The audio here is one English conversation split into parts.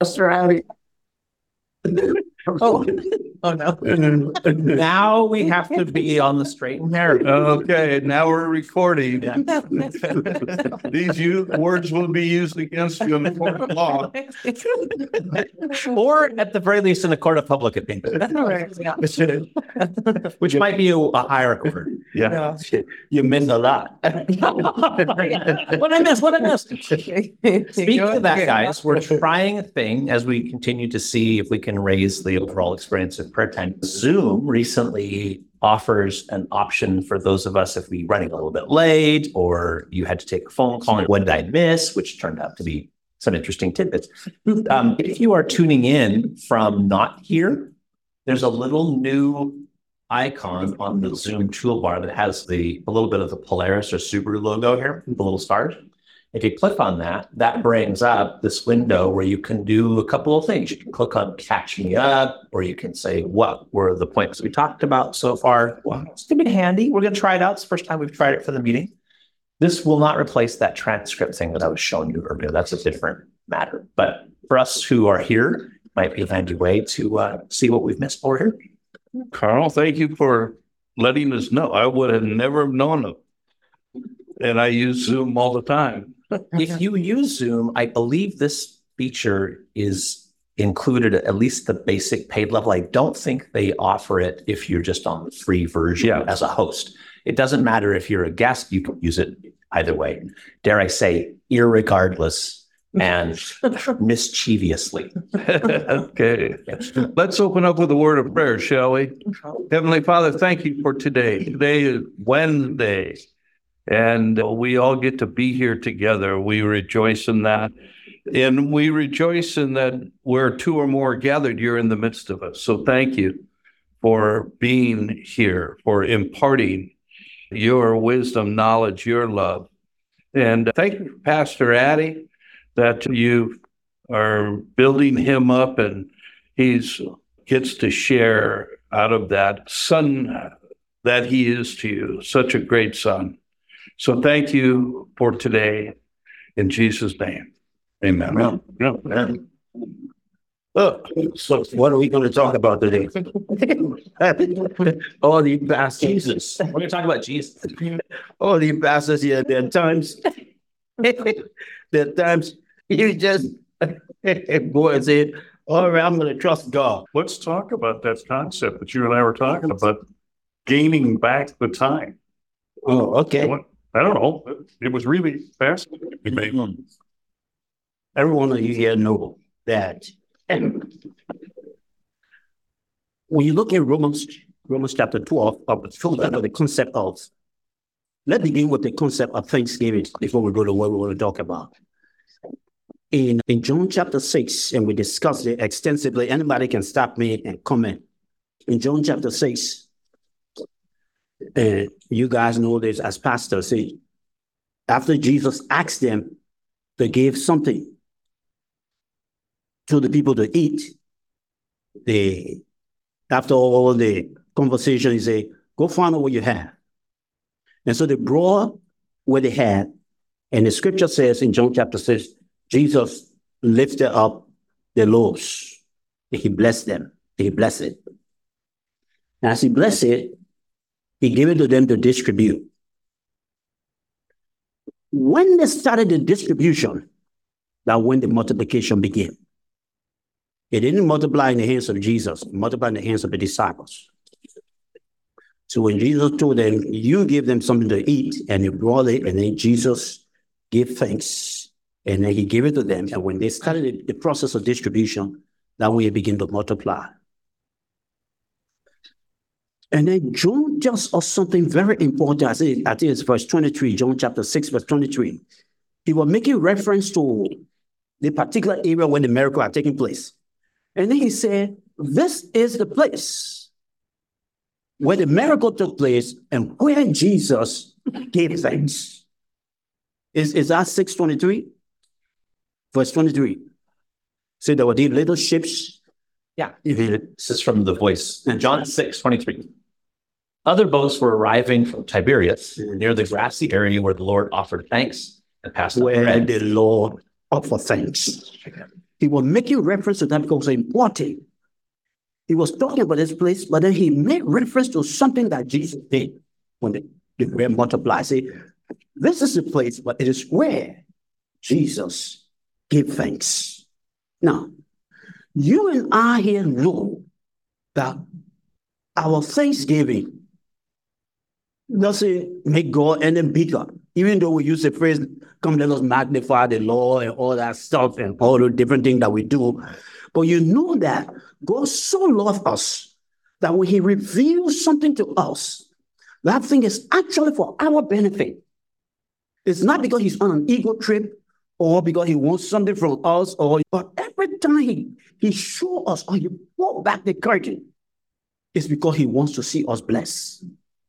Pastor Howdy. Oh no. Now we have to be on the straight and narrow. Okay, now we're recording. These words will be used against you in the court of law. Or at the very least in the court of public opinion. Which might be a higher court. Yeah. You missed a lot. What I missed? Speaking of that, guys, we're trying a thing as we continue to see if we can raise the overall experience of prayer time. Zoom recently offers an option for those of us if we running a little bit late or you had to take a phone call and what did I miss, which turned out to be some interesting tidbits. If you are tuning in from not here, there's a little new icon on the Zoom toolbar that has a little bit of the Polaris or Subaru logo here, the little stars. If you click on that, that brings up this window where you can do a couple of things. You can click on Catch Me Up, or you can say, what were the points we talked about so far? Wow, it's going to be handy. We're going to try it out. It's the first time we've tried it for the meeting. This will not replace that transcript thing that I was showing you earlier. That's a different matter. But for us who are here, it might be a handy way to see what we've missed over here. Carl, thank you for letting us know. I would have never known it. And I use Zoom all the time. If you use Zoom, I believe this feature is included at least the basic paid level. I don't think they offer it if you're just on the free version as a host. It doesn't matter if you're a guest, you can use it either way. Dare I say, irregardless and mischievously. Okay. Let's open up with a word of prayer, shall we? Heavenly Father, thank you for today. Today is Wednesday. And we all get to be here together. We rejoice in that. And we rejoice in that where two or more gathered, you're in the midst of us. So thank you for being here, for imparting your wisdom, knowledge, your love. And thank you, Pastor Addy, that you are building him up and he gets to share out of that son that he is to you, such a great son. So thank you for today, in Jesus' name. Amen. So what are we going to talk about today? All the pastors. Jesus. We're going to talk about Jesus. All the pastors here, there are times you just go and say, all right, I'm going to trust God. Let's talk about that concept that you and I were talking about, gaining back the time. Oh, okay. I don't know. It was really fascinating. Every one of you here know that when you look at Romans chapter 12, the concept of, let's begin with the concept of Thanksgiving before we go to what we want to talk about. In John chapter 6, and we discussed it extensively, anybody can stop me and comment. In John chapter 6, and you guys know this as pastors. See, after Jesus asked them to give something to the people to eat, after all the conversation, he said, go find out what you have. And so they brought what they had. And the scripture says in John chapter 6, Jesus lifted up the loaves. He blessed them. He blessed it. And as he blessed it, he gave it to them to distribute. When they started the distribution, that's when the multiplication began. It didn't multiply in the hands of Jesus, it multiplied in the hands of the disciples. So when Jesus told them, you give them something to eat, and they brought it, and then Jesus gave thanks, and then he gave it to them. And when they started the process of distribution, that way it began to multiply. And then John tells us something very important. I think it's verse 23, John chapter 6, verse 23. He was making reference to the particular area where the miracle had taken place. And then he said, this is the place where the miracle took place and where Jesus gave thanks. Is that 6:23? Verse 23. So there were these little ships. Yeah. This is from The Voice. John 6:23. Other boats were arriving from Tiberias near the grassy area where the Lord offered thanks and passed on where bread. the Lord offered thanks. he was making reference to that because it's important. He was talking about this place, but then he made reference to something that Jesus did when the bread multiplied. Say, this is the place, but it is where Jesus gave thanks. Now, you and I here know that our thanksgiving doesn't make God any bigger, even though we use the phrase, come let us magnify the Lord and all that stuff and all the different things that we do. But you know that God so loved us that when he reveals something to us, that thing is actually for our benefit. It's not because he's on an ego trip or because he wants something from us, but every time he shows us or he pull back the curtain, it's because he wants to see us blessed.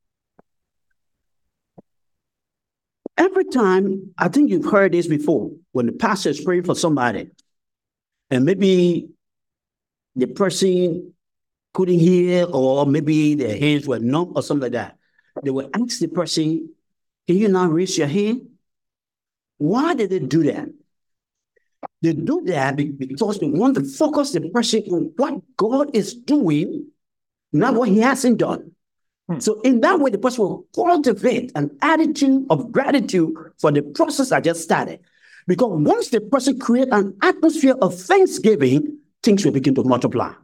Every time, I think you've heard this before, when the pastor is praying for somebody, and maybe the person couldn't hear, or maybe their hands were numb or something like that, they will ask the person, can you now raise your hand? Why did they do that? They do that because they want to focus the person on what God is doing, not what he hasn't done. So in that way, the person will cultivate an attitude of gratitude for the process I just started. Because once the person creates an atmosphere of thanksgiving, things will begin to multiply.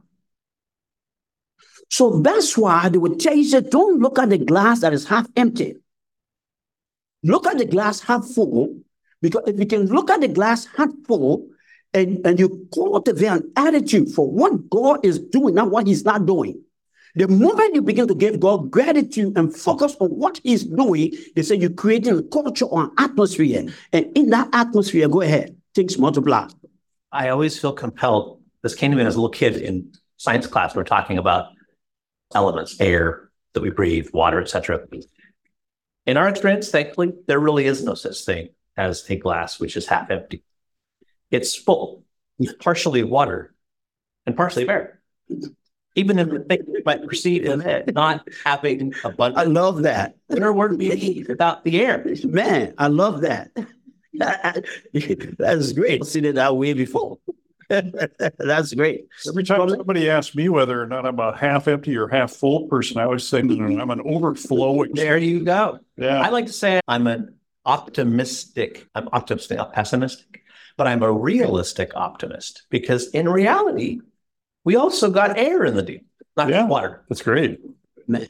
So that's why they would tell you, don't look at the glass that is half empty. Look at the glass half full, because if you can look at the glass half full and you cultivate an attitude for what God is doing, not what he's not doing. The moment you begin to give God gratitude and focus on what he's doing, they say you're creating a culture or an atmosphere. And in that atmosphere, go ahead, things multiply. I always feel compelled. This came to me as a little kid in science class. We're talking about elements, air that we breathe, water, etc. In our experience, thankfully, there really is no such thing as a glass which is half empty. It's full, partially water and partially of air. Even if the thing you might perceive as not having abundance. I love that. There wouldn't be without the air. Man, I love that. That's great. I've seen it that way before. That's great. Every time somebody asks me whether or not I'm a half empty or half full person, I always say I'm an overflowing. There you go. Yeah. I like to say I'm optimistic, not pessimistic, but I'm a realistic optimist, because in reality, we also got air in the deal, not just water. That's great. Man.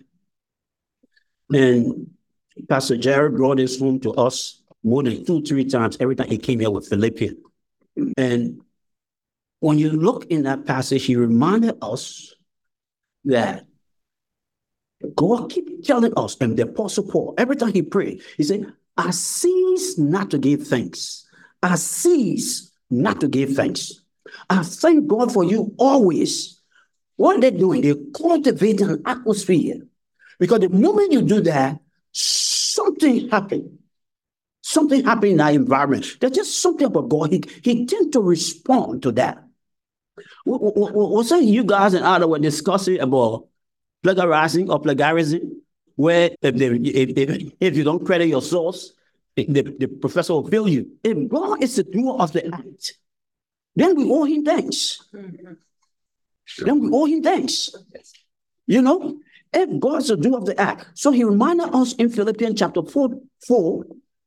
And Pastor Jared brought this home to us more than 2-3 times every time he came here with Philippians. And when you look in that passage, he reminded us that God keeps telling us, and the Apostle Paul, every time he prayed, he said, I cease not to give thanks. I cease not to give thanks. I thank God for you always. What are they doing? They're cultivating an atmosphere. Because the moment you do that, something happens. Something happens in that environment. There's just something about God. He tends to respond to that. Was it you guys and I were discussing about plagiarizing or plagiarism, where if you don't credit your source, the professor will bill you. If God is the doer of the act, then we owe him thanks. Then we owe him thanks. You know, if God is the doer of the act. So he reminded us in Philippians chapter 4,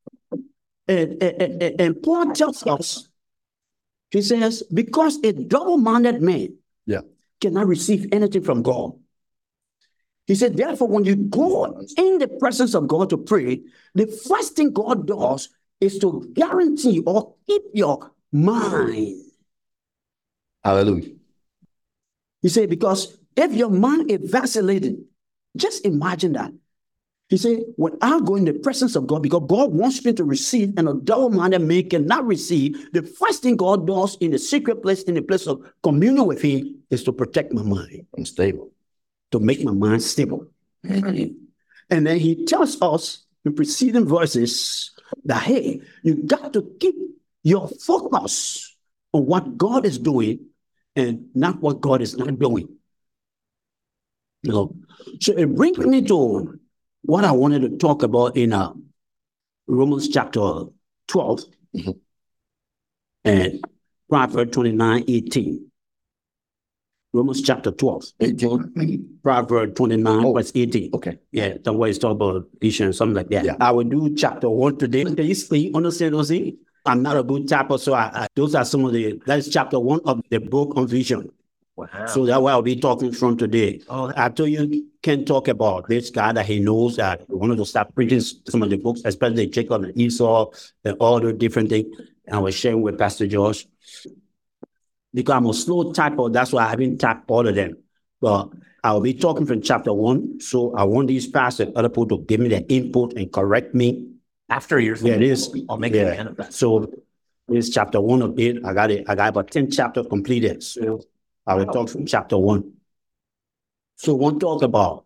and Paul tells us, he says, because a double-minded man cannot receive anything from God. He said, therefore, when you go in the presence of God to pray, the first thing God does is to guarantee or keep your mind. Hallelujah. He said, because if your mind is vacillating, just imagine that. He said, when I go in the presence of God, because God wants me to receive, and a double-minded man cannot receive, the first thing God does in the secret place, in the place of communion with him, is to protect my mind. Unstable. To make my mind stable. And then he tells us in preceding verses that, hey, you got to keep your focus on what God is doing and not what God is not doing. You know, so it brings me to what I wanted to talk about in Romans chapter 12. And Proverbs 29:18. Romans chapter 12. 18. Proverbs 29, Oh, verse 18. Okay. Yeah, the way it's talk about vision, something like that. Yeah. I will do chapter 1 today. Can you see, understand what I'm saying? I'm not a good tapper, so those are some of that's chapter 1 of the book on vision. Wow. So that's why I'll be talking from today. Oh, I told you, can talk about this guy that he knows that we wanted to start printing some of the books, especially Jacob and Esau and all the different things. And I was sharing with Pastor George. Because I'm a slow typer, that's why I haven't typed all of them. But I'll be talking from chapter 1. So I want these pastors and other people to give me their input and correct me. After your Yeah, it is. I'll make a man of that. So this is chapter 1 of it. I got it. I got about 10 chapters completed. So I will talk from chapter 1. So we'll talk about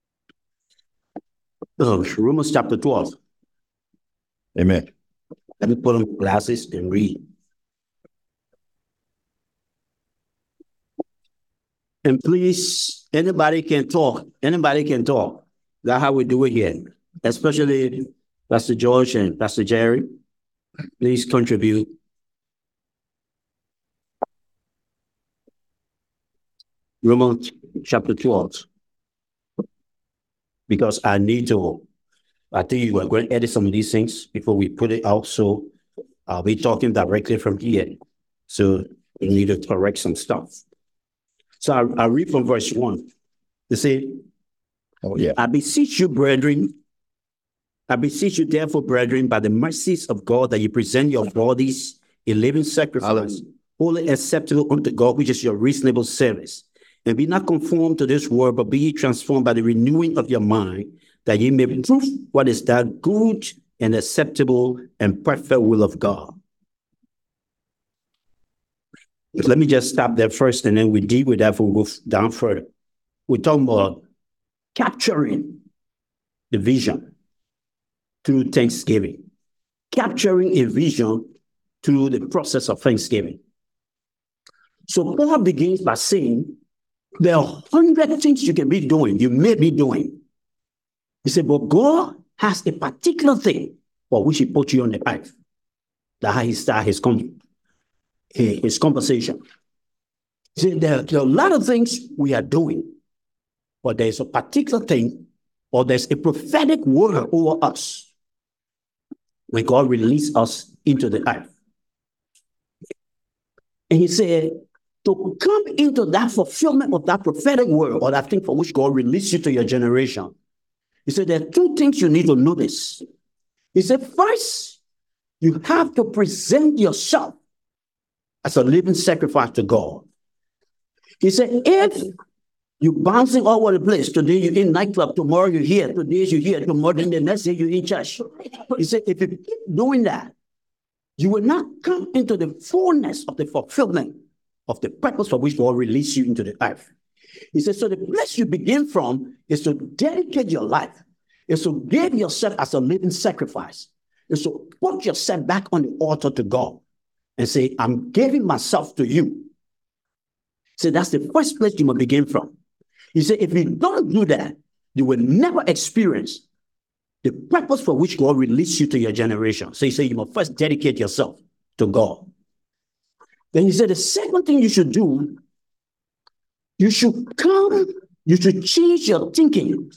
Romans chapter 12. Amen. Let me put on glasses and read. And please, anybody can talk. Anybody can talk. That's how we do it here. Especially Pastor George and Pastor Jerry. Please contribute. Romans chapter 12. Because I think you are going to edit some of these things before we put it out. So I'll be talking directly from here. So we need to correct some stuff. So I read from verse 1. They say, Oh, yeah. I beseech you, brethren, therefore, brethren, by the mercies of God, that you present your bodies a living sacrifice, Hallelujah. wholly acceptable unto God, which is your reasonable service. And be not conformed to this world, but be ye transformed by the renewing of your mind, that ye may prove what is that good and acceptable and perfect will of God. Let me just stop there first, and then we deal with that before we go down further. We're talking about capturing the vision through Thanksgiving. Capturing a vision through the process of Thanksgiving. So Paul begins by saying, there are 100 things you can be doing, you may be doing. He said, but God has a particular thing for which he put you on the earth. That's how he started his conversation. See, there are a lot of things we are doing, but there's a particular thing, or there's a prophetic word over us when God released us into the earth. And he said, to come into that fulfillment of that prophetic word, or that thing for which God released you to your generation, he said, there are 2 things you need to notice. He said, first, you have to present yourself as a living sacrifice to God. He said, if you're bouncing all over the place, today you're in nightclub, tomorrow you're here, today you're here, tomorrow, then the next day you're in church. He said, if you keep doing that, you will not come into the fullness of the fulfillment of the purpose for which God released you into the earth. He said, so the place you begin from is to dedicate your life, is to give yourself as a living sacrifice, is to put yourself back on the altar to God and say, I'm giving myself to you. So that's the first place you must begin from. He said, if you don't do that, you will never experience the purpose for which God released you to your generation. So he said, you must first dedicate yourself to God. Then he said, the second thing you should do, you should change your thinking.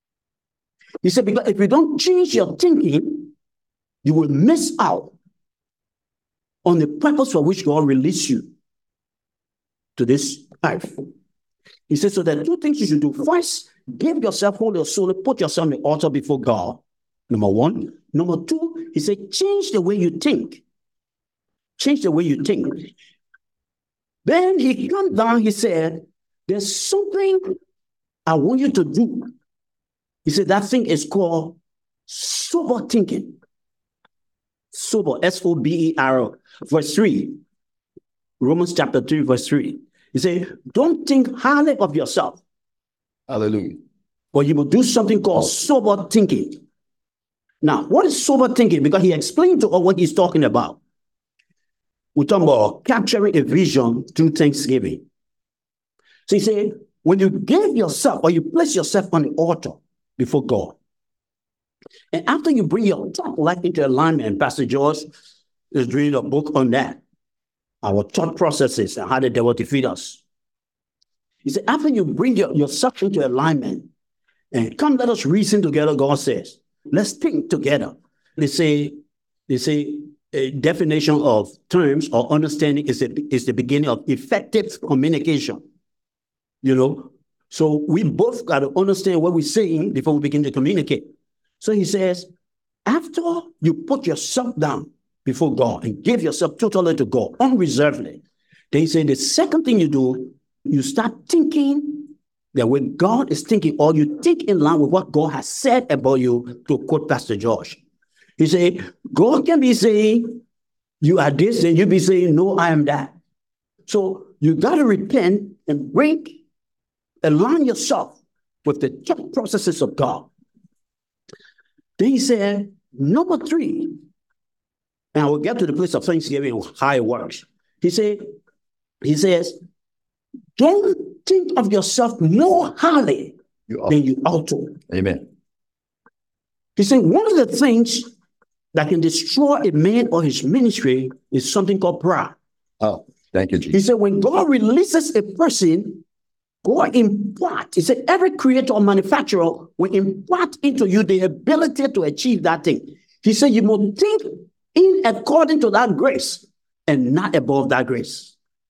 He said, because if you don't change your thinking, you will miss out on the purpose for which God released you to this earth. He said, so there are 2 things you should do. First, give yourself whole your soul, put yourself on the altar before God. Number 1. Number 2, he said, change the way you think. Change the way you think. Then he comes down, he said, there's something I want you to do. He said, that thing is called sober thinking. Sober, S-O-B-E-R, verse 3. Romans chapter 3, verse 3. He said, don't think highly of yourself. Hallelujah. But you will do something called sober thinking. Now, what is sober thinking? Because he explained to us what he's talking about. We're talking about capturing a vision through Thanksgiving. So he said, when you give yourself or you place yourself on the altar before God, and after you bring your life into alignment, and Pastor George is reading a book on that. our thought processes, and how the devil defeat us. He said, after you bring yourself into alignment, and come, let us reason together, God says. Let's think together. They say a definition of terms or understanding is the beginning of effective communication. You know, so we both got to understand what we're saying before we begin to communicate. So he says, after you put yourself down before God and give yourself totally to God, unreservedly, then he said the second thing you do, you start thinking that when God is thinking, or you think in line with what God has said about you, to quote Pastor George. He said, God can be saying, you are this, and you be saying, no, I am that. So you got to repent and align yourself with the thought processes of God. Then he said, number 3, and I will get to the place of thanksgiving, how it works. He says, don't think of yourself more highly than you ought to. Amen. He said, one of the things that can destroy a man or his ministry is something called pride. Oh, thank you, He Jesus. said, when God releases a person, God impart. He said, every creator or manufacturer will impart into you the ability to achieve that thing. He said, you must think in according to that grace and not above that grace.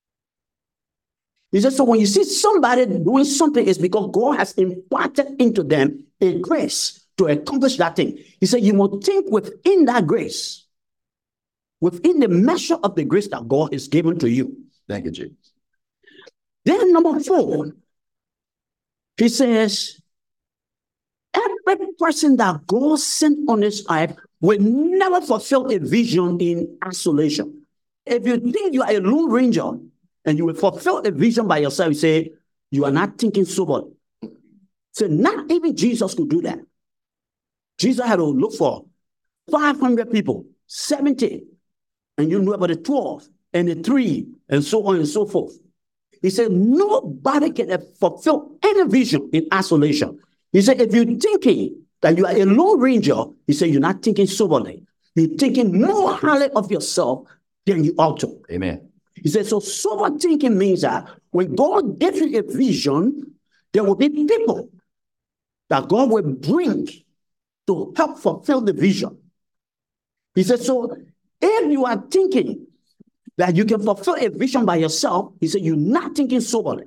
He said, so when you see somebody doing something, it's because God has imparted into them a grace to accomplish that thing. He said, you must think within that grace, within the measure of the grace that God has given to you. Thank you, Jesus. Then number 4, he says, every person that God sent on this earth will never fulfill a vision in isolation. If you think you are a lone ranger and you will fulfill a vision by yourself, you say, you are not thinking soberly. So not even Jesus could do that. Jesus had to look for 500 people, 70, and you know about the 12 and the 3 and so on and so forth. He said, nobody can fulfill any vision in isolation. He said, if you're thinking that you are a lone ranger, he said, you're not thinking soberly. You're thinking more highly of yourself than you ought to. Amen. He said, so sober thinking means that when God gives you a vision, there will be people that God will bring to help fulfill the vision. He said, so if you are thinking that you can fulfill a vision by yourself, he said, you're not thinking soberly.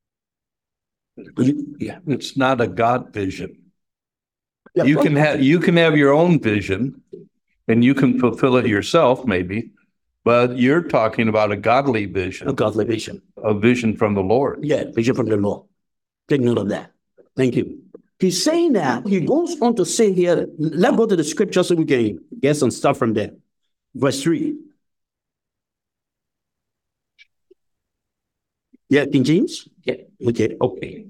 Yeah, it's not a God vision. Yeah, You can have your own vision and you can fulfill it yourself, maybe, but you're talking about a godly vision, a godly vision. a vision from the Lord. Yeah, vision from the Lord. Take note of that. Thank you. He's saying that. He goes on to say here, let's go to the scripture so we can get some stuff from there. Verse 3. Yeah, King James? Yeah. Okay.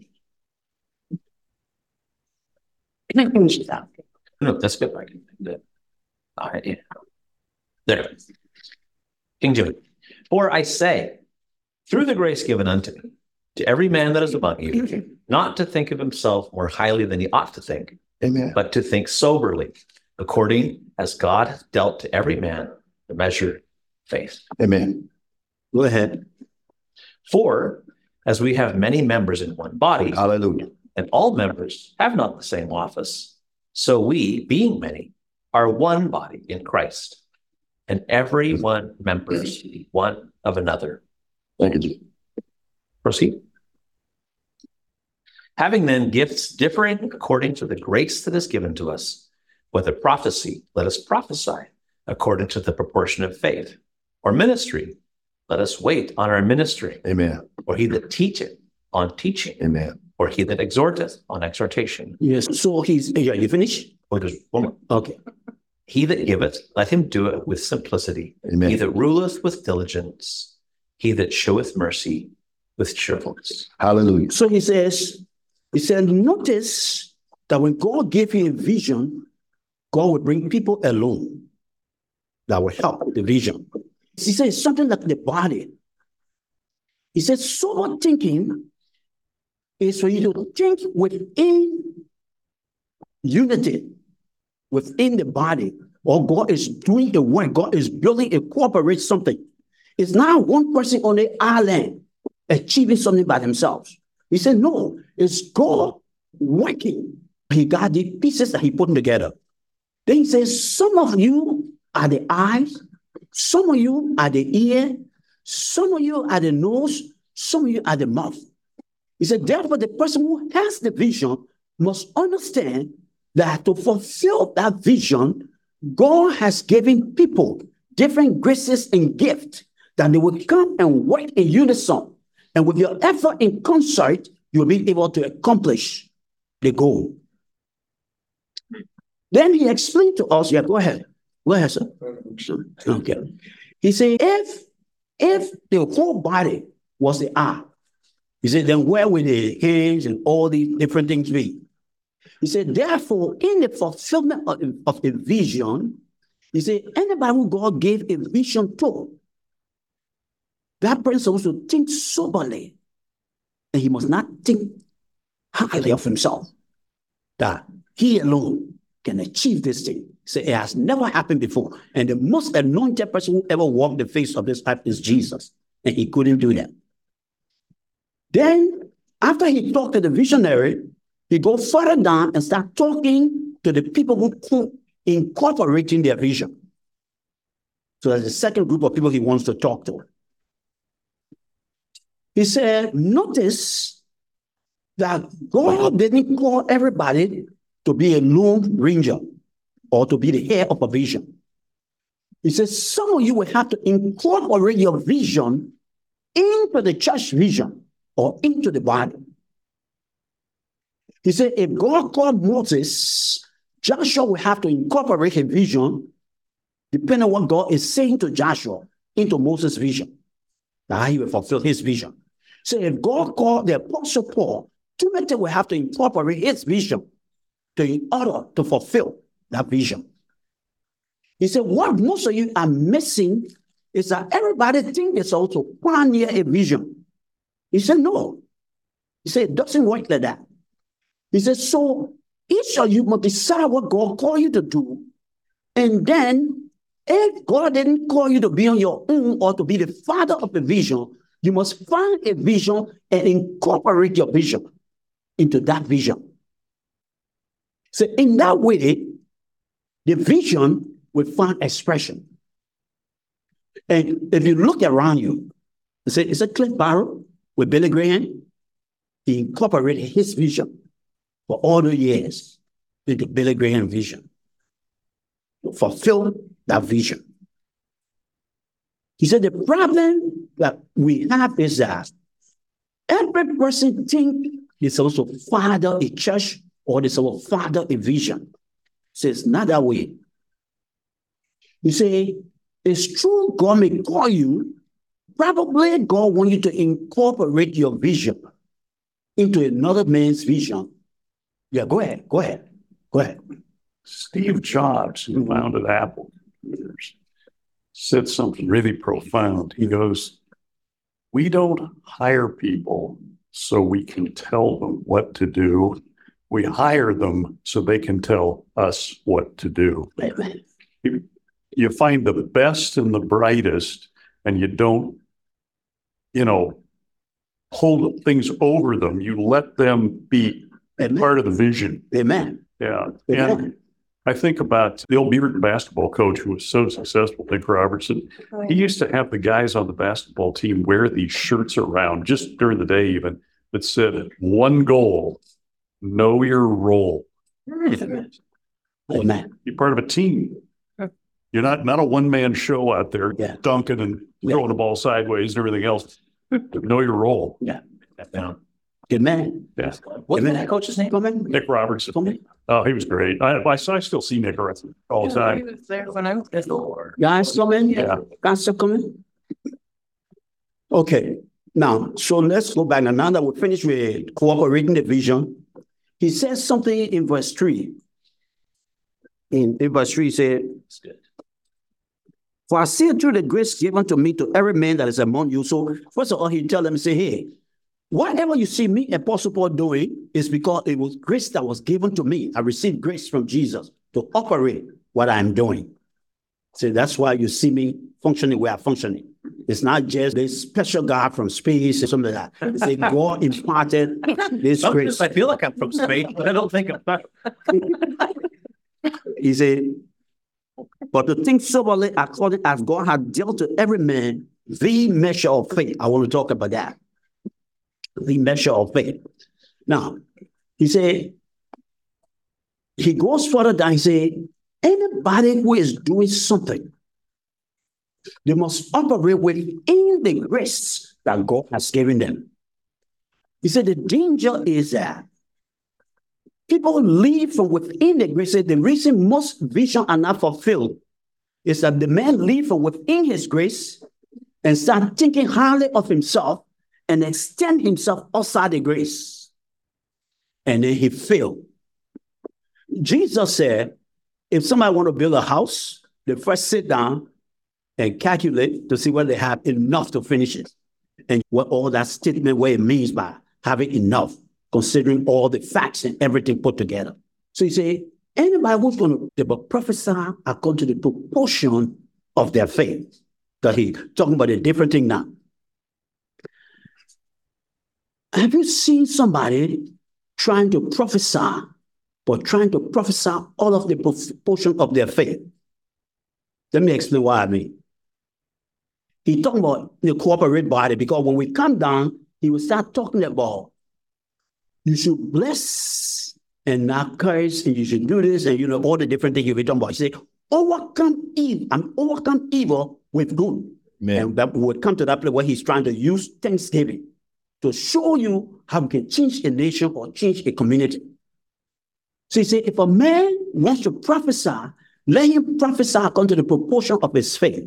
No, that's good. All right, yeah. There. King James. For I say, through the grace given unto me, to every man that is among you, not to think of himself more highly than he ought to think, Amen. but to think soberly, according as God hath dealt to every man the measure of faith. Amen. Go ahead. For as we have many members in one body, Hallelujah. and all members have not the same office, so we, being many, are one body in Christ, and every one members one of another. Thank you, Jesus. Proceed. Having then gifts differing according to the grace that is given to us, whether prophecy, let us prophesy according to the proportion of faith, or ministry, let us wait on our ministry, Amen. or he that teacheth on teaching, Amen. or he that exhorteth on exhortation. Yes. So you finished? Or there's one more. Okay. He that giveth, let him do it with simplicity. Amen. He that ruleth with diligence. He that showeth mercy with cheerfulness. Hallelujah. So he said, notice that when God gave you a vision, God will bring people along that will help the vision. He said it's something like the body. He said sober thinking is for you to think within unity, within the body, or God is doing a work, God is building a corporate something. it's not one person on the island achieving something by themselves. He said, no, it's God working. He got the pieces that he put together. Then he says, some of you are the eyes, some of you are the ear, some of you are the nose, some of you are the mouth. He said, therefore, the person who has the vision must understand that to fulfill that vision, God has given people different graces and gifts that they will come and work in unison. And with your effort in concert, you'll be able to accomplish the goal. Then he explained to us, go ahead. Go ahead, sir. Okay. He said, if the whole body was the eye, he said, then where would the hands and all these different things be? He said, therefore, in the fulfillment of a vision, he said, anybody who God gave a vision to, that person also think soberly, and he must not think highly of himself, that he alone can achieve this thing. So it has never happened before. And the most anointed person who ever walked the face of this earth is Jesus, and he couldn't do that. Then, after he talked to the visionary, he goes further down and start talking to the people who incorporating their vision. So there's a second group of people he wants to talk to. He said, notice that God didn't call everybody to be a lone ranger or to be the head of a vision. He says, some of you will have to incorporate your vision into the church vision or into the body. He said, if God called Moses, Joshua will have to incorporate his vision, depending on what God is saying to Joshua, into Moses' vision. Now he will fulfill his vision. So if God called the Apostle Paul, Timothy will have to incorporate his vision in order to fulfill that vision. He said, what most of you are missing is that everybody thinks it's also pioneer a vision. He said, no. He said, it doesn't work like that. He said, so each of you must decide what God called you to do. And then, if God didn't call you to be on your own or to be the father of a vision, you must find a vision and incorporate your vision into that vision. So in that way, the vision will find expression. And if you look around you, it's a Cliff Barrow with Billy Graham. He incorporated his vision for all the years into Billy Graham vision to fulfill that vision. He said the problem that we have is that every person thinks he's also father a church or there's also father a vision. So it's not that way. You say, it's true God may call you, probably God wants you to incorporate your vision into another man's vision. Yeah, go ahead. Steve Jobs, who founded Apple, said something really profound. He goes, we don't hire people so we can tell them what to do. We hire them so they can tell us what to do. You find the best and the brightest, and you don't, hold things over them. You let them be part of the vision. Amen. Yeah. Amen. And I think about the old Beaverton basketball coach who was so successful, Nick Robertson. He used to have the guys on the basketball team wear these shirts around just during the day even that said, one goal, know your role. Amen. You're part of a team. You're not a one-man show out there dunking and throwing the ball sideways and everything else. Know your role. Yeah. Amen. Yeah. What's that coach's name? Nick Robertson. Oh, he was great. I still see Nick Robertson all the time. He was there when I was at the door. Guys, come in. Yeah. Guys, come in. Okay. Now, so let's go back. Now that we finished with cooperating the vision, he says something in verse 3. In verse 3, he said, for I see through the grace given to me to every man that is among you. So first of all, he tell them, say, hey, whatever you see me, Apostle Paul, doing is because it was grace that was given to me. I received grace from Jesus to operate what I'm doing. So that's why you see me functioning where I'm functioning. It's not just this special God from space or something like that. It's a God imparted this grace. Sometimes I feel like I'm from space, but I don't think I'm not. He said, but the thing soberly according as God had dealt to every man the measure of faith. I want to talk about that. The measure of faith. Now, he said, he goes further down, he said, anybody who is doing something, they must operate within the grace that God has given them. He said the danger is that people live from within the grace. The reason most visions are not fulfilled is that the man live from within his grace and start thinking highly of himself and extend himself outside the grace. And then he failed. Jesus said, if somebody want to build a house, they first sit down and calculate to see whether they have enough to finish it. And what all that statement, what it means by having enough, considering all the facts and everything put together. So you say, anybody who's going to prophesy according to the proportion of their faith. That he talking about a different thing now. Have you seen somebody trying to prophesy, but trying to prophesy all of the proportion of their faith? Let me explain what I mean. He talking about the corporate body, because when we come down, he will start talking about you should bless and not curse, and you should do this, and all the different things you'll be talking about. He say, overcome evil and overcome evil with good. Man. And that would come to that place where he's trying to use Thanksgiving to show you how we can change a nation or change a community. So he said, if a man wants to prophesy, let him prophesy according to the proportion of his faith.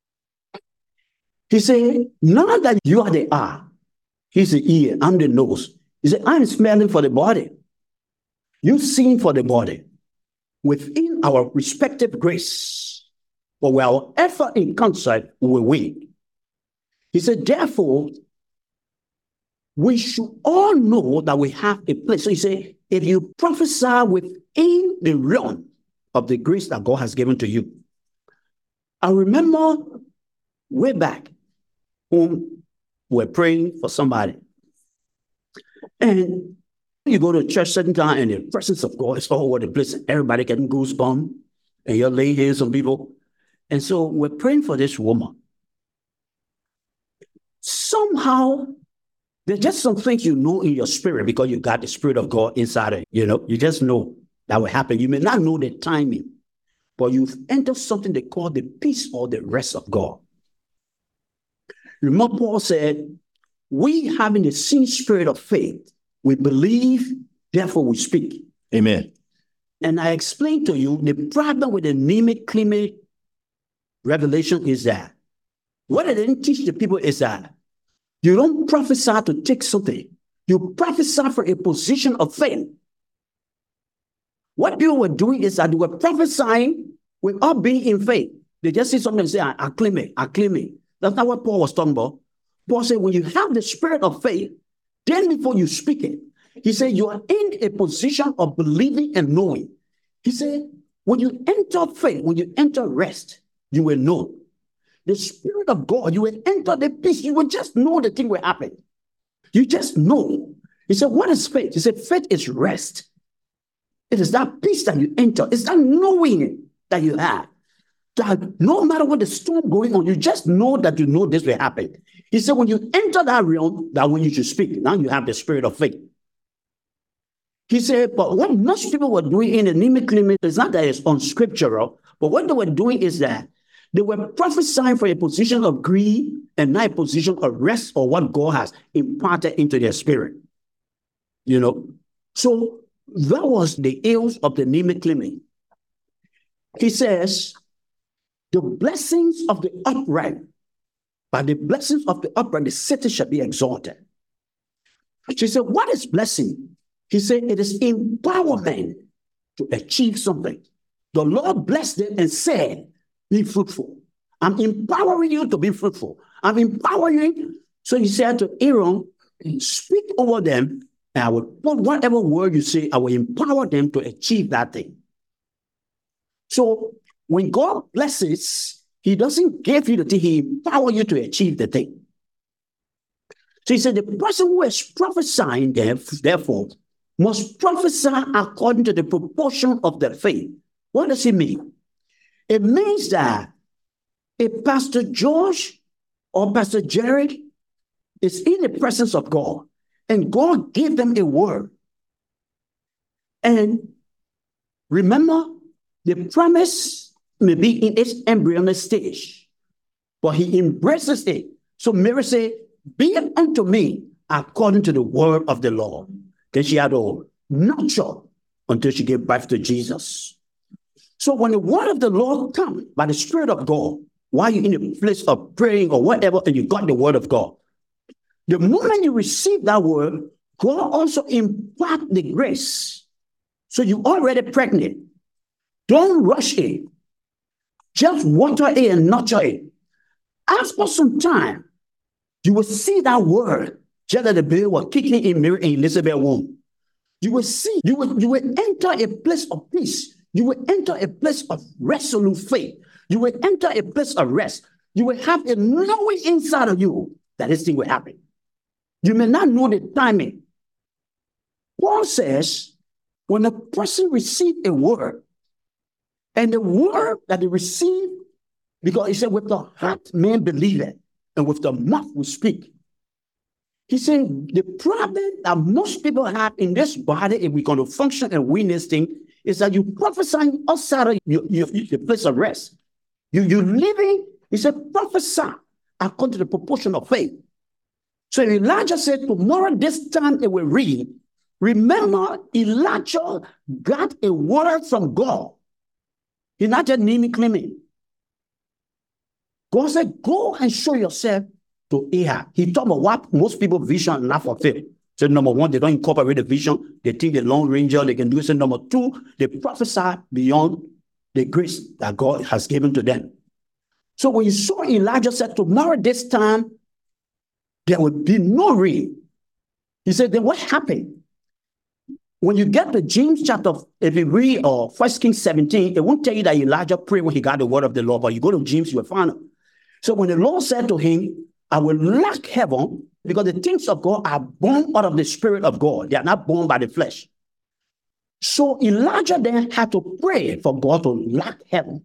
He said, now that you are the eye, he's the ear, I'm the nose. He said, I'm smelling for the body. You seeing for the body. Within our respective grace, but with our effort in concert, we win. He said, therefore, we should all know that we have a place. So he said, if you prophesy within the realm of the grace that God has given to you. I remember way back when we're praying for somebody. And you go to church certain time and the presence of God is all over the place. Everybody getting goosebumps. And you're laying hands on people. And so we're praying for this woman. Somehow, there's just some things you know in your spirit because you got the Spirit of God inside of you. You just know that will happen. You may not know the timing, but you've entered something they call the peace or the rest of God. Remember, Paul said, we having the same spirit of faith, we believe, therefore we speak. Amen. And I explained to you the problem with the Nehemiah revelation is that what I didn't teach the people is that you don't prophesy to take something. You prophesy for a position of faith. What people were doing is that they were prophesying without being in faith. They just see something and say, I claim it, I claim it. That's not what Paul was talking about. Paul said, when you have the spirit of faith, then before you speak it, he said, you are in a position of believing and knowing. He said, when you enter faith, when you enter rest, you will know. The Spirit of God, you will enter the peace. You will just know the thing will happen. You just know. He said, what is faith? He said, faith is rest. It is that peace that you enter. It's that knowing that you have. That no matter what the storm going on, you just know that you know this will happen. He said, when you enter that realm, that when you should speak, now you have the spirit of faith. He said, but what most people were doing in the Nehemiah is not that it's unscriptural, but what they were doing is that they were prophesying for a position of greed and not a position of rest or what God has imparted into their spirit. So that was the ills of the Nehemiah. He says, the blessings of the upright, by the blessings of the upright, the city shall be exalted. She said, what is blessing? He said, it is empowerment to achieve something. The Lord blessed them and said, be fruitful. I'm empowering you to be fruitful. I'm empowering you. So he said to Aaron, speak over them, and I will put whatever word you say, I will empower them to achieve that thing. So when God blesses, He doesn't give you the thing, he empowers you to achieve the thing. So he said, the person who is prophesying, therefore, must prophesy according to the proportion of their faith. What does it mean? It means that if Pastor George or Pastor Jared is in the presence of God, and God gave them a word, and remember, the promise may be in its embryonic stage, but he embraces it. So Mary said, be it unto me according to the word of the Lord. Then she had to nurture until she gave birth to Jesus. So when the word of the Lord comes by the Spirit of God, while you're in a place of praying or whatever, and you got the word of God, the moment you receive that word, God also impart the grace. So you're already pregnant. Don't rush it. Just water it and nurture it. After some time, you will see that word, just as the baby was kicking in Mary and Elizabeth's womb. You will see, you will enter a place of peace. You will enter a place of resolute faith. You will enter a place of rest. You will have a knowing inside of you that this thing will happen. You may not know the timing. Paul says, when a person receives a word, and the word that they receive, because he said, with the heart man believe it, and with the mouth will speak. He said, the problem that most people have in this body, if we're going to function and win this thing, is that you prophesy outside of your place of rest. You're living, he said, prophesy according to the proportion of faith. So Elijah said, tomorrow this time it will read. Remember, Elijah got a word from God. He's not just naming, claiming. God said, go and show yourself to Ahab. He talked about what most people vision not fulfill. So number one, they don't incorporate the vision. They think the Lone Ranger, they can do it. So number two, they prophesy beyond the grace that God has given to them. So when you saw Elijah said, tomorrow this time, there will be no rain. He said, then what happened? When you get to James chapter, if you read 1 Kings 17, it won't tell you that Elijah prayed when he got the word of the Lord, but you go to James, you will find it. So when the Lord said to him, I will lack heaven, because the things of God are born out of the Spirit of God. They are not born by the flesh. So Elijah then had to pray for God to lack heaven.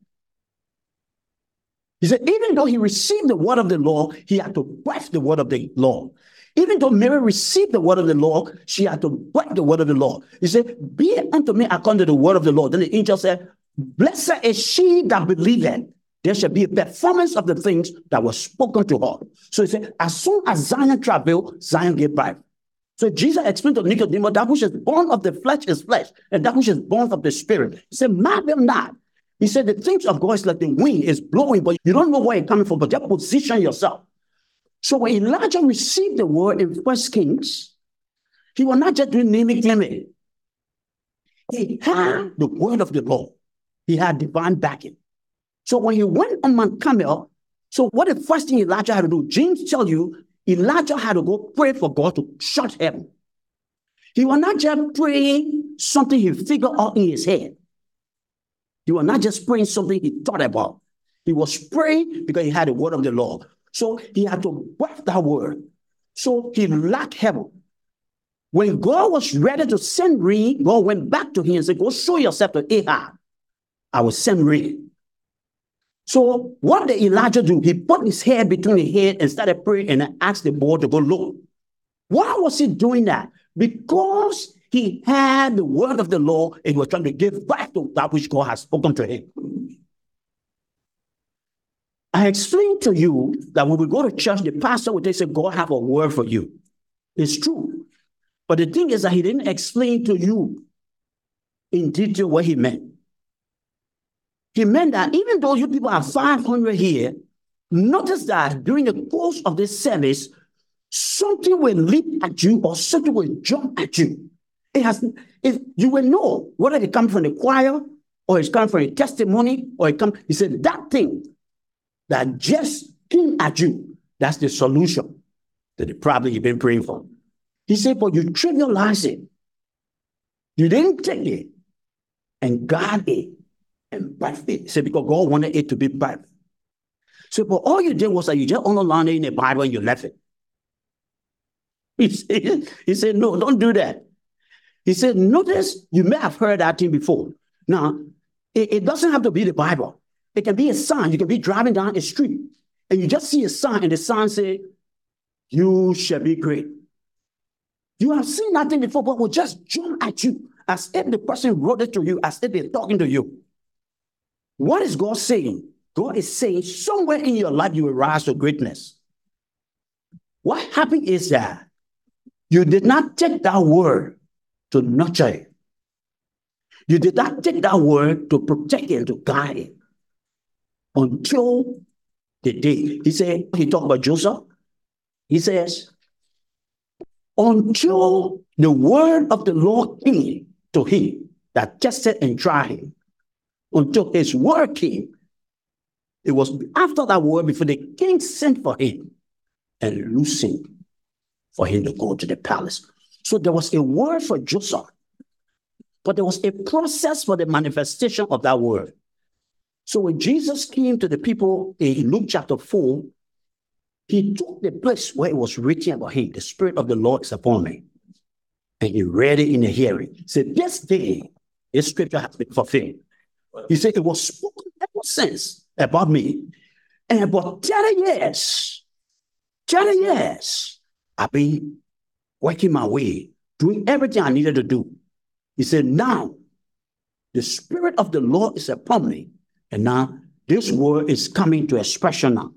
He said, even though he received the word of the Lord, he had to birth the word of the Lord. Even though Mary received the word of the Lord, she had to birth the word of the Lord. He said, be it unto me according to the word of the Lord. Then the angel said, blessed is she that believeth. There shall be a performance of the things that were spoken to her. So he said, as soon as Zion traveled, Zion gave birth. So Jesus explained to Nicodemus, that which is born of the flesh is flesh, and that which is born of the spirit. He said, marvel not. He said, the things of God is like the wind is blowing, but you don't know where it's coming from, but just position yourself. So when Elijah received the word in 1 Kings, he was not just doing naming, claiming. He had the word of the Lord. He had divine backing. So when he went on Mount Carmel, so what the first thing Elijah had to do? James tells you, Elijah had to go pray for God to shut heaven. He was not just praying something he figured out in his head. He was not just praying something he thought about. He was praying because he had the word of the Lord. So he had to birth that word. So he lacked heaven. When God was ready to send rain, God went back to him and said, go show yourself to Ahab. I will send rain. So what did Elijah do? He put his head between his head and started praying and asked the boy to go low. Why was he doing that? Because he had the word of the Lord and he was trying to give back to that which God has spoken to him. I explained to you that when we go to church, the pastor would say, God have a word for you. It's true. But the thing is that he didn't explain to you in detail what he meant. He meant that even though you people are 500 here, notice that during the course of this service, something will leap at you or something will jump at you. You will know whether it comes from the choir or it's coming from a testimony or he said that thing that just came at you, that's the solution to the problem you've been praying for. He said, but you trivialize it. You didn't take it and guard it and birth it. He said, because God wanted it to be birthed. So, but all you did was that you just underlined it in the Bible and you left it. He said, no, don't do that. He said, notice, you may have heard that thing before. Now, it doesn't have to be the Bible. It can be a sign. You can be driving down a street and you just see a sign and the sign says, you shall be great. You have seen that thing before, but will just jump at you as if the person wrote it to you, as if they're talking to you. What is God saying? God is saying somewhere in your life you will rise to greatness. What happened is that you did not take that word to nurture it. You did not take that word to protect it and to guide it until the day. He talked about Joseph. He says, until the word of the Lord came to him that tested and tried him, until his word came, it was after that word before the king sent for him and loosened for him to go to the palace. So there was a word for Joseph, but there was a process for the manifestation of that word. So when Jesus came to the people in Luke chapter 4, he took the place where it was written about him, the Spirit of the Lord is upon me. And he read it in the hearing. He said, this day, this scripture has been fulfilled. He said, it was spoken ever since about me. And about 30 years, I've been working my way, doing everything I needed to do. He said, now, the Spirit of the Lord is upon me. And now, this word is coming to expression now.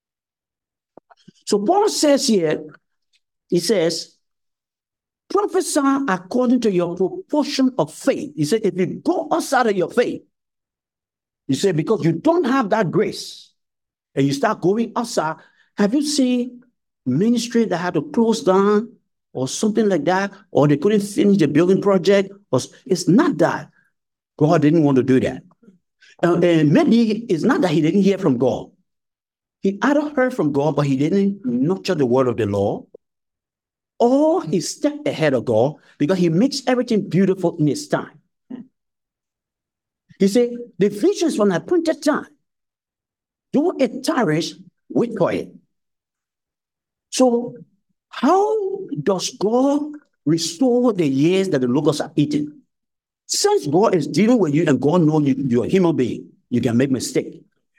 So Paul says here, he says, prophesy according to your proportion of faith. He said, if you go outside of your faith, he said, because you don't have that grace, and you start going outside, have you seen ministry that had to close down or something like that, or they couldn't finish the building project? It's not that. God didn't want to do that. And maybe it's not that he didn't hear from God. He either heard from God, but he didn't nurture the word of the Lord, or he stepped ahead of God because he makes everything beautiful in his time. He said, the visions from an appointed time, though it tarries, wait for it. So how does God restore the years that the locusts are eaten? Since God is dealing with you and God knows you're a human being, you can make mistakes.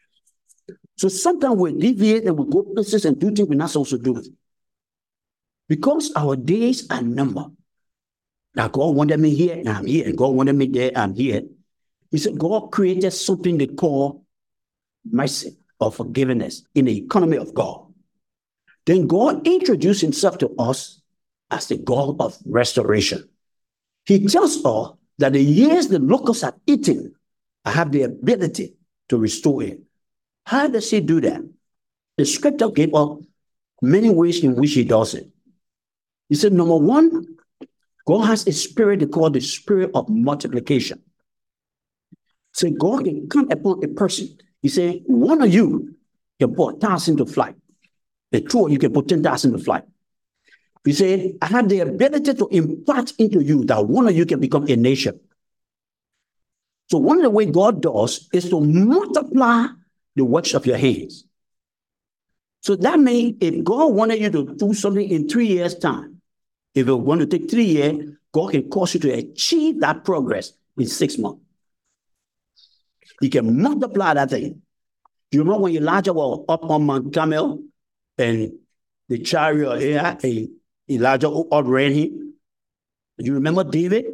So sometimes we deviate and we go places and do things we're not supposed to do. Because our days are numbered. Now God wanted me here and I'm here, and God wanted me there, I'm here. He said God created something they call mercy or forgiveness in the economy of God. Then God introduced himself to us as the God of restoration. He tells us that the years the locusts are eating, I have the ability to restore it. How does he do that? The scripture gave us many ways in which he does it. He said, number one, God has a spirit they call the spirit of multiplication. So God can come upon a person. He said, one of you can put 1,000 to flight. The two of you can put 10,000 to flight. He said, I have the ability to impart into you that one of you can become a nation. So one of the ways God does is to multiply the works of your hands. So that means if God wanted you to do something in 3 years' time, if it want to take 3 years, God can cause you to achieve that progress in 6 months. He can multiply that thing. Do you remember when Elijah was up on Mount Carmel and the chariot here, and Elijah outran him? Do you remember David?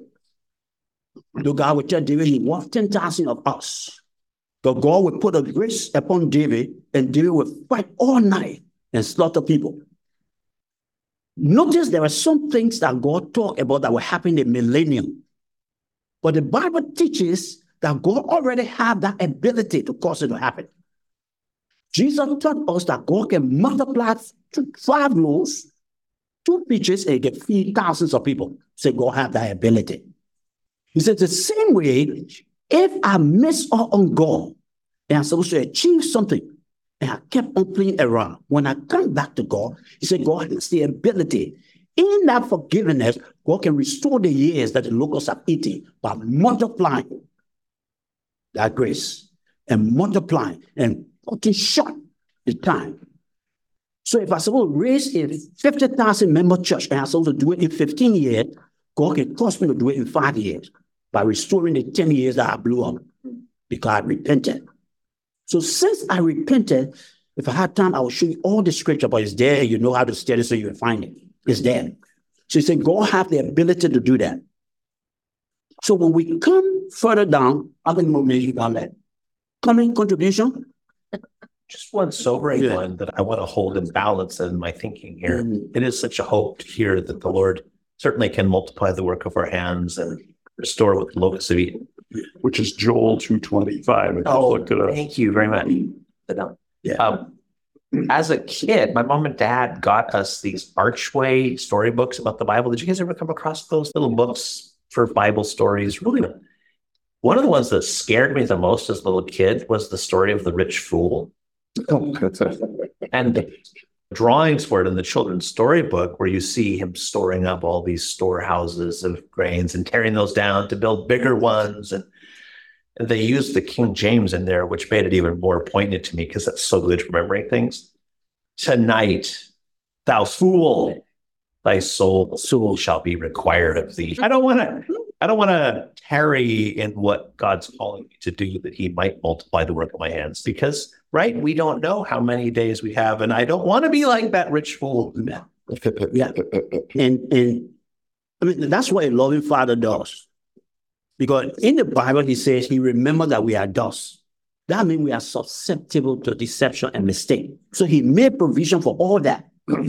The God would tell David he wants 10,000 of us. But God would put a grace upon David, and David would fight all night and slaughter people. Notice there are some things that God talked about that will happen in the millennium. But the Bible teaches that God already had that ability to cause it to happen. Jesus taught us that God can multiply 5 loaves, 2 fishes, and get feed thousands of people. So God had that ability. He said the same way, if I miss out on God and I'm supposed to achieve something and I kept on playing around, when I come back to God, he said God has the ability. In that forgiveness, God can restore the years that the locusts are eating by multiplying that grace and multiplying and cutting short the time. So if I suppose raise a 50,000 member church and I supposed to do it in 15 years, God can cause me to do it in 5 years by restoring the 10 years that I blew up because I repented. So since I repented, if I had time, I will show you all the scripture, but it's there. You know how to study so you will find it. It's there. So he said, God have the ability to do that. So when we come further down, I think maybe you got that. Coming contribution. Just one sobering one that I want to hold in balance in my thinking here. It is such a hope to hear that the Lord certainly can multiply the work of our hands and restore what the locusts have eaten. Which is Joel 2:25. Look it up. Thank you very much. Yeah. As a kid, my mom and dad got us these Archway storybooks about the Bible. Did you guys ever come across those little books for Bible stories? Really, one of the ones that scared me the most as a little kid was the story of the rich fool. Oh, that's a, And the drawings for it in the children's storybook, where you see him storing up all these storehouses of grains and tearing those down to build bigger ones. And they used the King James in there, which made it even more poignant to me because that's so good for remembering things. Tonight, thou fool, thy soul shall be required of thee. I don't want to tarry in what God's calling me to do, that he might multiply the work of my hands, because, right, we don't know how many days we have, and I don't want to be like that rich fool. Yeah. And I mean, that's what a loving father does. Because in the Bible, he says he remembers that we are dust. That means we are susceptible to deception and mistake. So he made provision for all that.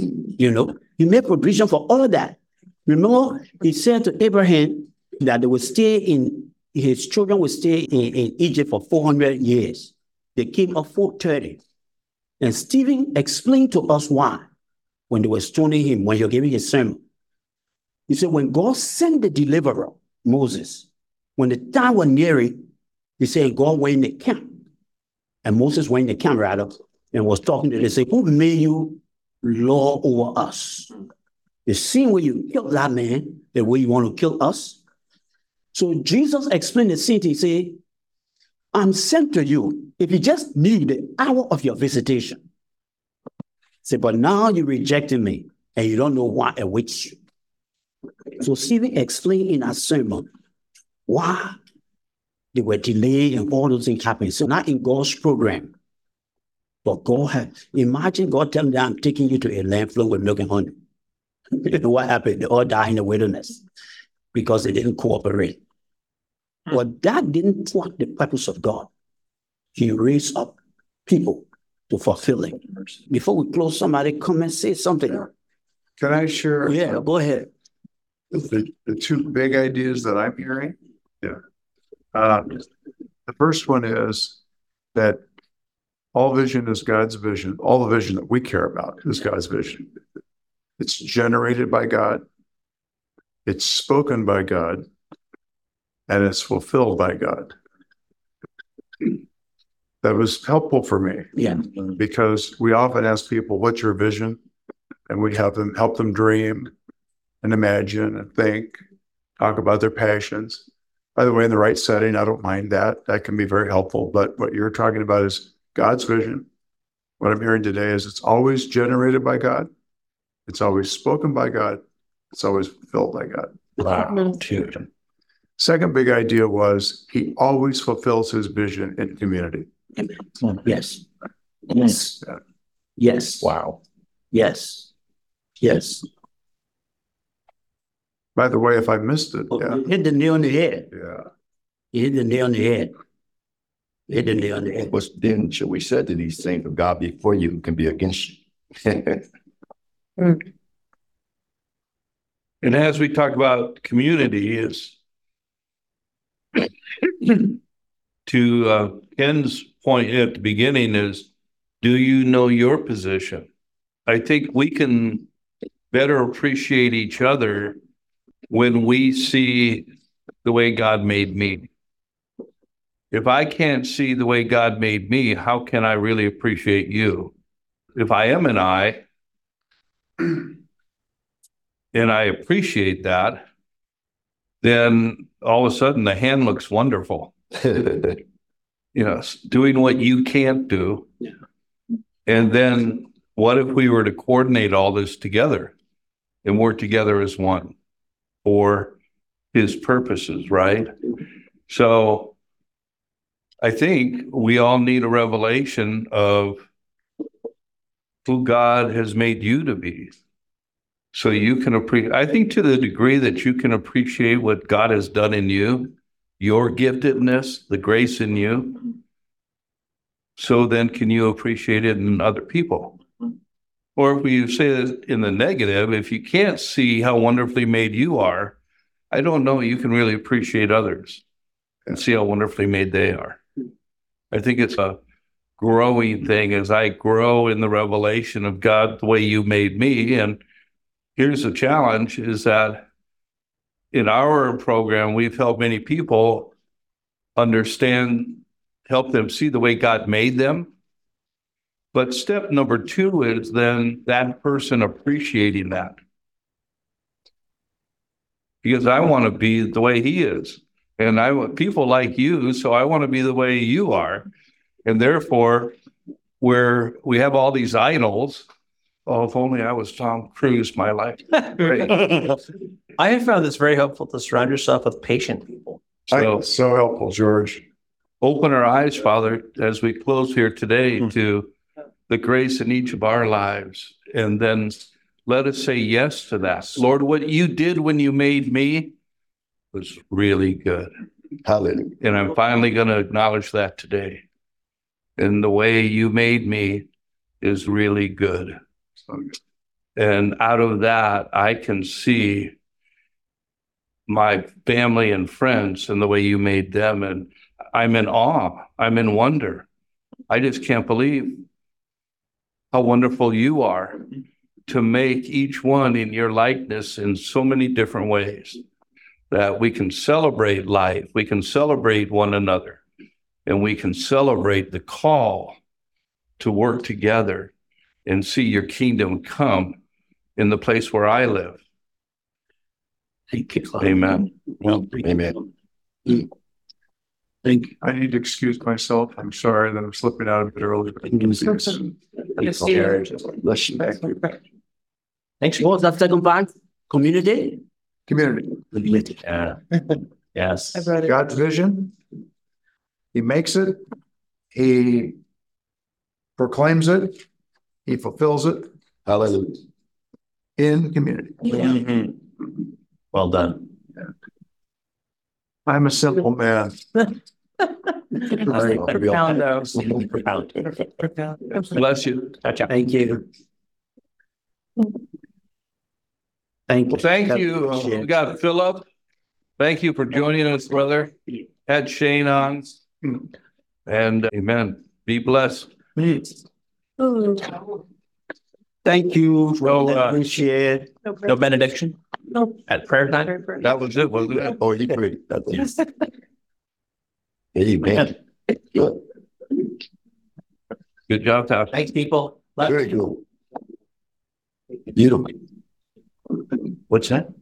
He made provision for all that. Remember, he said to Abraham that they would stay his children would stay in Egypt for 400 years. They came up 430. And Stephen explained to us why when they were stoning him, when he was giving his sermon. He said, when God sent the deliverer, Moses, when the time was nearing, he said, God went in the camp. And Moses went in the camp, rather, and was talking to them. They said, who made you Lord over us? The same way you killed that man, the way you want to kill us. So Jesus explained the scene. He said, I'm sent to you if you just need the hour of your visitation. He said, but now you rejected me and you don't know why awaits you. So Stephen explained in our sermon why they were delayed and all those things happened. So not in God's program. But imagine God telling them, I'm taking you to a land flowing with milk and honey. You know what happened? They all died in the wilderness because they didn't cooperate. But that didn't thwart the purpose of God. He raised up people to fulfill it. Before we close, somebody come and say something. Can I share? Yeah, go ahead. The two big ideas that I'm hearing? Yeah. The first one is that all vision is God's vision. All the vision that we care about is God's vision. It's generated by God. It's spoken by God. And it's fulfilled by God. That was helpful for me. Yeah. Because we often ask people, what's your vision? And we help them dream and imagine and think, talk about their passions. By the way, in the right setting, I don't mind that. That can be very helpful. But what you're talking about is God's vision. What I'm hearing today is it's always generated by God. It's always spoken by God. It's always fulfilled by God. Wow. Second big idea was he always fulfills his vision in community. Yes. Yes. Yeah. Yes. Wow. Yes. Yes. By the way, if I missed it, You hit the nail on the head. yeah. You hit the nail on the head. You hit the nail on the head. what's then shall we say to these things? If God be for you, who can be against you? And as we talk about community, is to Ken's point at the beginning is, do you know your position? I think we can better appreciate each other when we see the way God made me. If I can't see the way God made me, how can I really appreciate you? If I am an I, and I appreciate that, then all of a sudden the hand looks wonderful. Yes, doing what you can't do. Yeah. And then what if we were to coordinate all this together and work together as one for his purposes, right? So I think we all need a revelation of who God has made you to be. So you can appreciate, I think to the degree that you can appreciate what God has done in you, your giftedness, the grace in you, so then can you appreciate it in other people? Or if we say it in the negative, if you can't see how wonderfully made you are, I don't know you can really appreciate others and see how wonderfully made they are. I think it's a growing thing as I grow in the revelation of God the way you made me. And here's the challenge is that in our program, we've helped many people understand, help them see the way God made them. But step number 2 is then that person appreciating that. Because I want to be the way he is. And I want people like you, so I want to be the way you are. And therefore, where we have all these idols, oh, if only I was Tom Cruise, my life. I have found this very helpful to surround yourself with patient people. So helpful, George. Open our eyes, Father, as we close here today to the grace in each of our lives. And then let us say yes to that. Lord, what you did when you made me was really good. Hallelujah. And I'm finally going to acknowledge that today. And the way you made me is really good. And out of that, I can see my family and friends and the way you made them. And I'm in awe. I'm in wonder. I just can't believe how wonderful you are to make each one in your likeness in so many different ways that we can celebrate life. We can celebrate one another. And we can celebrate the call to work together and see your kingdom come in the place where I live. Thank you. Amen. Well, amen. Thank you. I need to excuse myself. I'm sorry that I'm slipping out a bit early. But Let's Thanks. What was that second part? Community? Community, Community. Yeah. Yes. God's vision. He makes it. He proclaims it. He fulfills it Hallelujah. in community. Well done. I'm a simple man. Profound. Bless you. Thank you. Thank you. Well, thank you. We got Philip. Thank you for joining us, brother. Had Shane on. And amen. Be blessed. Thank you. So, Appreciate it. No benediction? No. At prayer time? That was it, wasn't it? Oh, he prayed. That's it. Amen. Good. Good job, Todd. Thanks, people. Very good. Beautiful. What's that?